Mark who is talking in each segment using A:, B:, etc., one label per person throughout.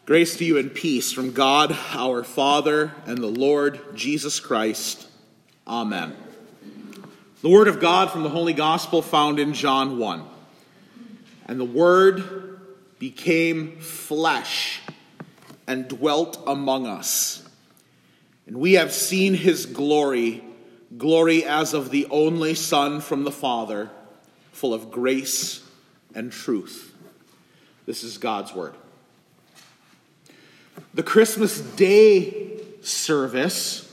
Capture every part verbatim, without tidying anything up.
A: Grace to you and peace from God, our Father, and the Lord Jesus Christ. Amen. The word of God from the Holy Gospel found in John one. And the Word became flesh and dwelt among us. And we have seen his glory, glory as of the only Son from the Father, full of grace and truth. This is God's word. The Christmas Day service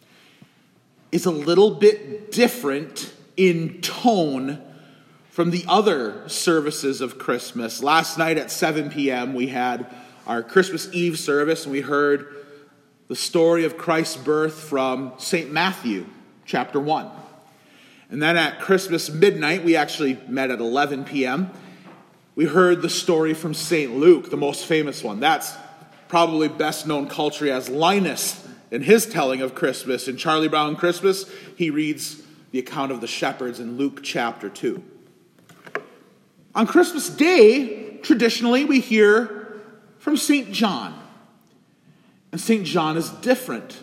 A: is a little bit different in tone from the other services of Christmas. Last night at seven p.m. we had our Christmas Eve service, and we heard the story of Christ's birth from Saint Matthew, chapter one. And then at Christmas midnight, we actually met at eleven p.m., we heard the story from Saint Luke, the most famous one. That's probably best known culturally as Linus in his telling of Christmas. In Charlie Brown Christmas, he reads the account of the shepherds in Luke chapter two. On Christmas Day, traditionally, we hear from Saint John. And Saint John is different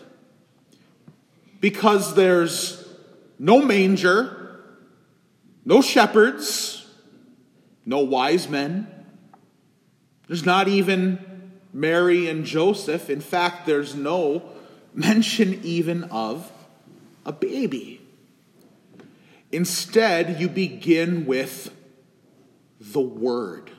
A: because there's no manger, no shepherds, no wise men. There's not even Mary and Joseph. In fact, there's no mention even of a baby. Instead, you begin with the Word.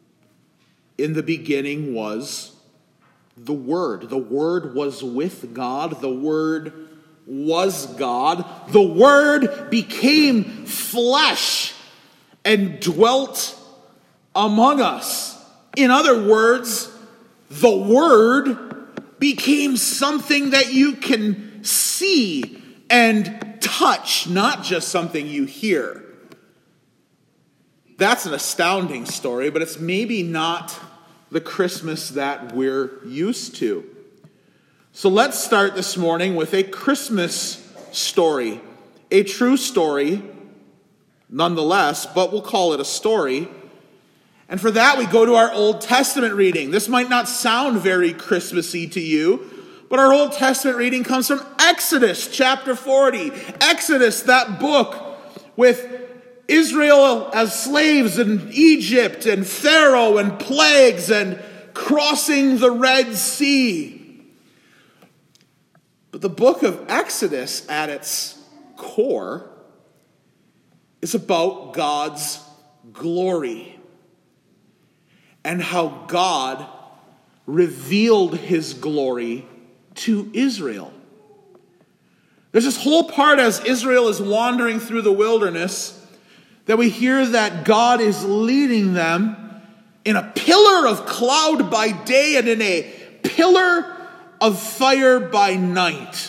A: In the beginning was the Word. The Word was with God. The Word was God. The Word became flesh and dwelt among us. In other words, the Word became something that you can see and touch, not just something you hear. That's an astounding story, but it's maybe not the Christmas that we're used to. So let's start this morning with a Christmas story, a true story, nonetheless, but we'll call it a story. And for that, we go to our Old Testament reading. This might not sound very Christmassy to you, but our Old Testament reading comes from Exodus chapter forty. Exodus, that book with Israel as slaves in Egypt and Pharaoh and plagues and crossing the Red Sea. But the book of Exodus at its core is about God's glory and how God revealed his glory to Israel. There's this whole part as Israel is wandering through the wilderness that we hear that God is leading them in a pillar of cloud by day and in a pillar of fire by night.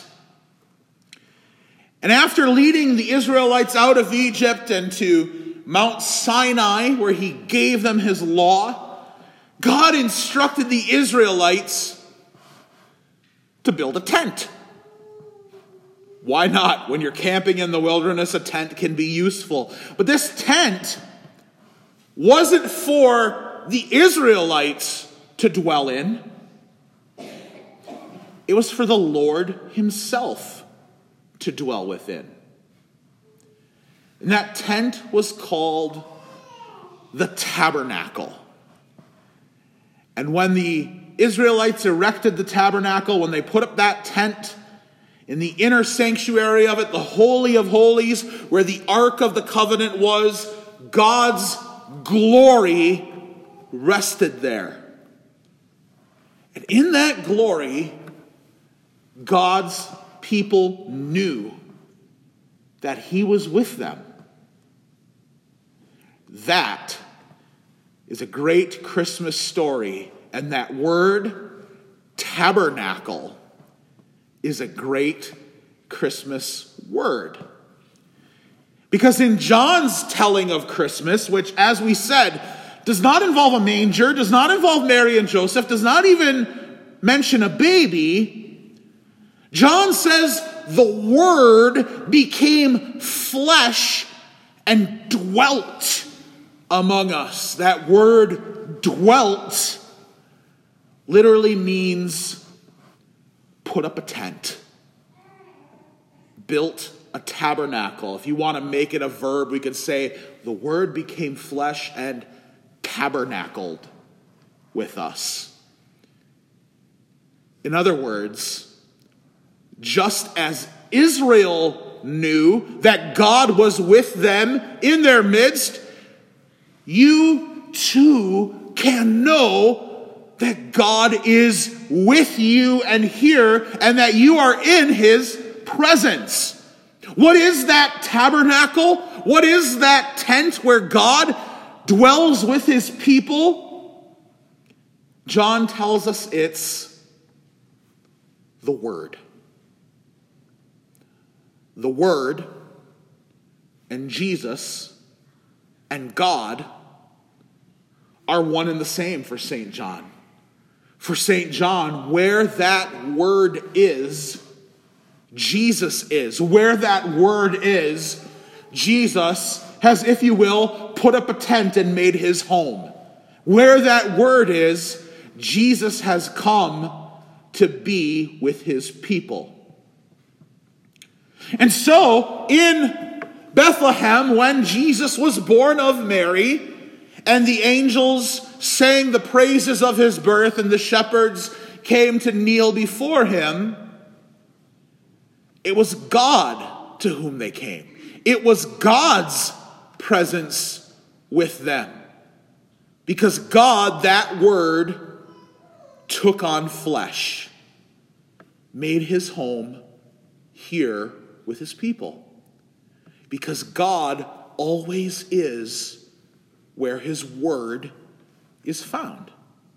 A: And after leading the Israelites out of Egypt and to Mount Sinai, where he gave them his law, God instructed the Israelites to build a tent. Why not? When you're camping in the wilderness, a tent can be useful. But this tent wasn't for the Israelites to dwell in. It was for the Lord himself to dwell within. And that tent was called the tabernacle. And when the Israelites erected the tabernacle, when they put up that tent in the inner sanctuary of it, the Holy of Holies, where the Ark of the Covenant was, God's glory rested there. And in that glory, God's people knew that he was with them. That is a great Christmas story, and that word, tabernacle, is a great Christmas word. Because in John's telling of Christmas, which, as we said, does not involve a manger, does not involve Mary and Joseph, does not even mention a baby, John says the Word became flesh and dwelt among us. That word dwelt literally means put up a tent, built a tabernacle. If you want to make it a verb, we could say the Word became flesh and tabernacled with us. In other words, just as Israel knew that God was with them in their midst, you too can know that God is with you and here, and that you are in his presence. What is that tabernacle? What is that tent where God dwells with his people? John tells us it's the Word. The Word and Jesus and God are one and the same for Saint John. For Saint John, where that Word is, Jesus is. Where that Word is, Jesus has, if you will, put up a tent and made his home. Where that Word is, Jesus has come to be with his people. And so, in Bethlehem, when Jesus was born of Mary, and the angels sang the praises of his birth, and the shepherds came to kneel before him, it was God to whom they came. It was God's presence with them. Because God, that Word, took on flesh, made his home here with his people. Because God always is where his Word is found.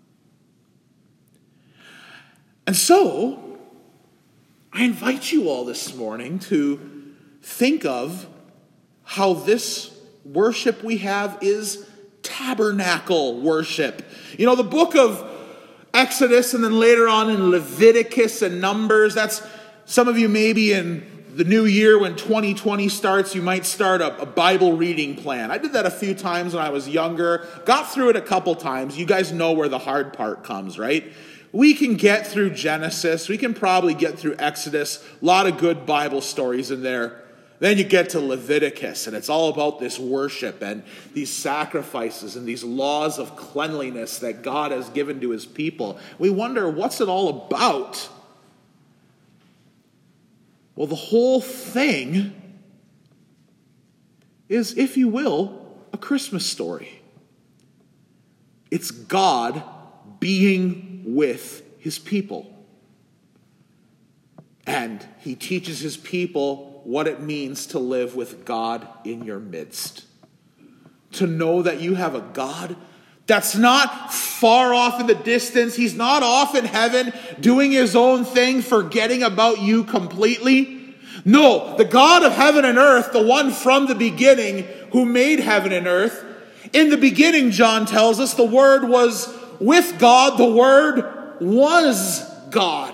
A: And so, I invite you all this morning to think of how this worship we have is tabernacle worship. You know, the book of Exodus and then later on in Leviticus and Numbers, that's some of you maybe in the new year when twenty twenty starts, you might start a, a Bible reading plan. I did that a few times when I was younger, got through it a couple times. You guys know where the hard part comes, right? We can get through Genesis. We can probably get through Exodus. A lot of good Bible stories in there. Then you get to Leviticus, and it's all about this worship and these sacrifices and these laws of cleanliness that God has given to his people. We wonder, what's it all about? Well, the whole thing is, if you will, a Christmas story. It's God being with his people. And he teaches his people what it means to live with God in your midst. To know that you have a God that's not far off in the distance. He's not off in heaven doing his own thing, forgetting about you completely. No, the God of heaven and earth, the one from the beginning who made heaven and earth. In the beginning, John tells us, the Word was with God. The Word was God.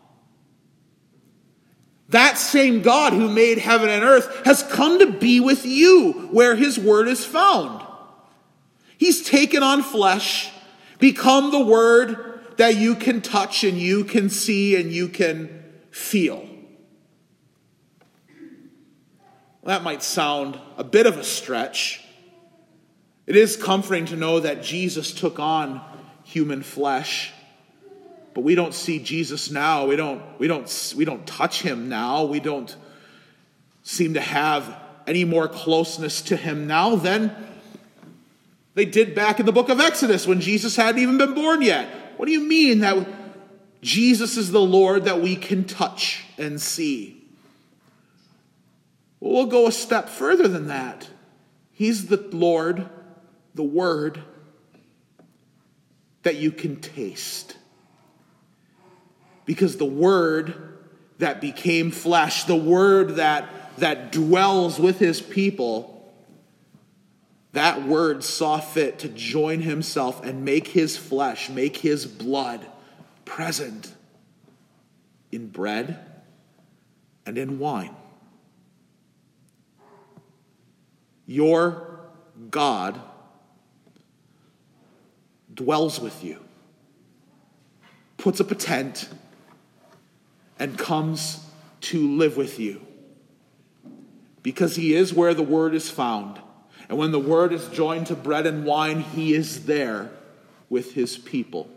A: That same God who made heaven and earth has come to be with you where his Word is found. He's taken on flesh, become the Word that you can touch and you can see and you can feel. Well, that might sound a bit of a stretch. It is comforting to know that Jesus took on human flesh. But we don't see Jesus now. We don't, we don't, we don't touch him now. We don't seem to have any more closeness to him now than they did back in the book of Exodus when Jesus hadn't even been born yet. What do you mean that Jesus is the Lord that we can touch and see? Well, we'll go a step further than that. He's the Lord, the Word that you can taste. Because the Word that became flesh, the Word that, that dwells with his people, that Word saw fit to join himself and make his flesh, make his blood present in bread and in wine. Your God dwells with you. puts up a tent, and comes to live with you. Because he is where the word is found. And when the word is joined to bread and wine, he is there with his people.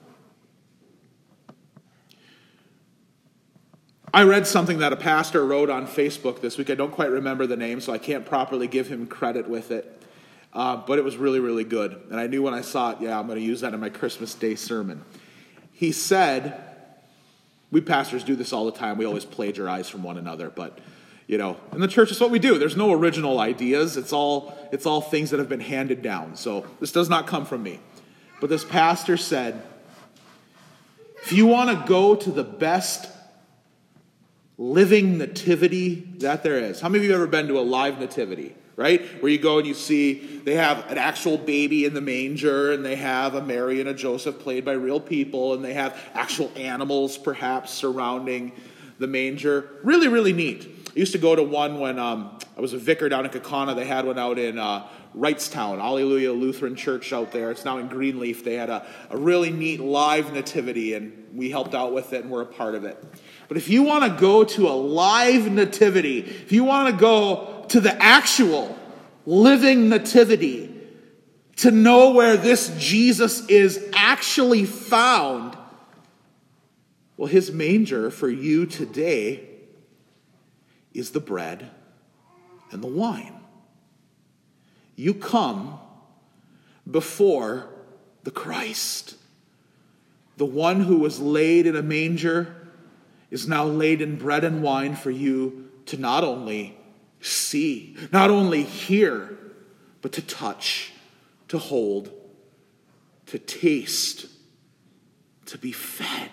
A: I read something that a pastor wrote on Facebook this week. I don't quite remember the name, so I can't properly give him credit with it. Uh, but it was really, really good. And I knew when I saw it, yeah, I'm going to use that in my Christmas Day sermon. He said, we pastors do this all the time. We always plagiarize from one another. But, you know, in the church, it's what we do. There's no original ideas. It's all, it's all things that have been handed down. So this does not come from me. But this pastor said, if you want to go to the best living nativity that there is. How many of you have ever been to a live nativity, right? Where you go and you see they have an actual baby in the manger, and they have a Mary and a Joseph played by real people, and they have actual animals perhaps surrounding the manger. Really, really neat. I used to go to one when um, I was a vicar down in Kaukauna. They had one out in uh, Wrightstown, Alleluia Lutheran Church out there. It's now in Greenleaf. They had a, a really neat live nativity, and we helped out with it, and we're a part of it. But if you want to go to a live nativity, if you want to go to the actual living nativity, to know where this Jesus is actually found, well, his manger for you today is the bread and the wine. You come before the Christ. The one who was laid in a manger is now laid in bread and wine for you to not only see, not only hear, but to touch, to hold, to taste, to be fed.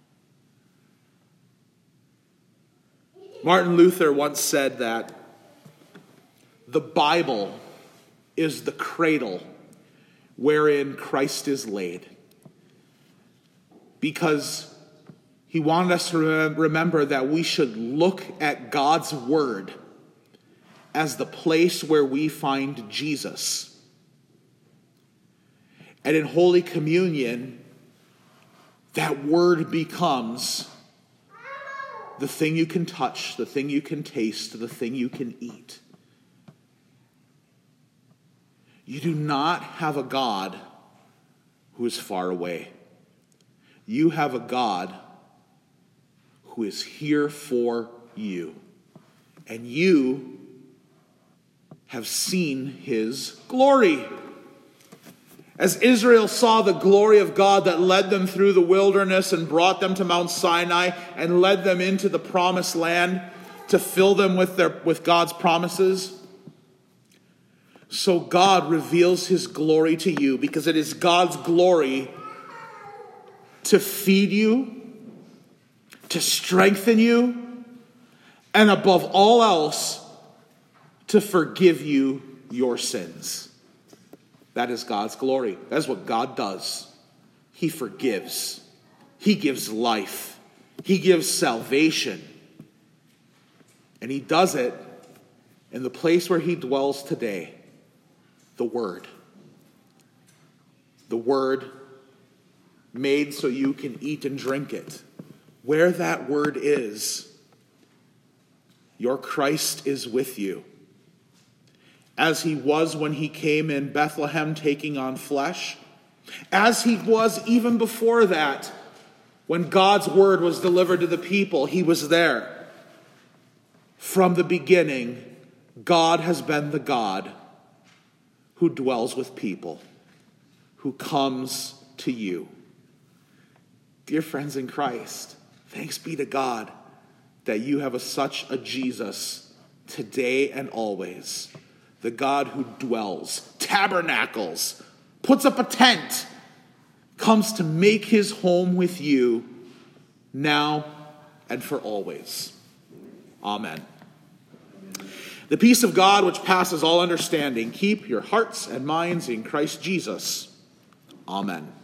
A: Martin Luther once said that the Bible is the cradle wherein Christ is laid. Because he wanted us to remember that we should look at God's word as the place where we find Jesus. And in Holy Communion, that word becomes the thing you can touch, the thing you can taste, the thing you can eat. You do not have a God who is far away. You have a God who is here for you. And you have seen his glory. As Israel saw the glory of God that led them through the wilderness and brought them to Mount Sinai and led them into the promised land to fill them with their with God's promises, so God reveals his glory to you, because it is God's glory to feed you, to strengthen you, and above all else, to forgive you your sins. That is God's glory. That is what God does. He forgives. He gives life. He gives salvation. And he does it in the place where he dwells today, the Word. The Word made so you can eat and drink it. Where that Word is, your Christ is with you. As he was when he came in Bethlehem taking on flesh, as he was even before that, when God's word was delivered to the people, he was there. From the beginning, God has been the God who dwells with people, who comes to you. Dear friends in Christ, thanks be to God that you have a, such a Jesus today and always. The God who dwells, tabernacles, puts up a tent, comes to make his home with you now and for always. Amen. The peace of God, which passes all understanding, keep your hearts and minds in Christ Jesus. Amen.